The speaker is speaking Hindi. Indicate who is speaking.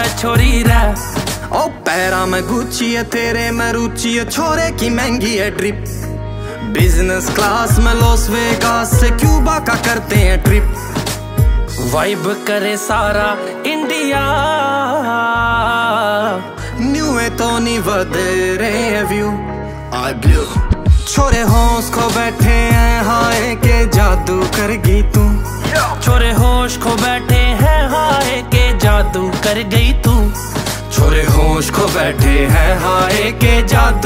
Speaker 1: छोरी रे।
Speaker 2: ओ पैरा में गुच्ची है तेरे में रुचि है, छोरे की महंगी है ट्रिप। बिजनेस क्लास में लॉस वेगास से क्यूबा का करते हैं ट्रिप।
Speaker 1: वाइब करे सारा इंडिया,
Speaker 2: न्यू है तो नहीं वधरे व्यू। आई ब्लू छोरे होश खो बैठे हैं, हाय के जादू कर गई तू।
Speaker 1: छोरे होश खो बैठे हैं, हाय के जादू कर गई तू।
Speaker 2: छोरे होश खो बैठे हैं, हाय के जादू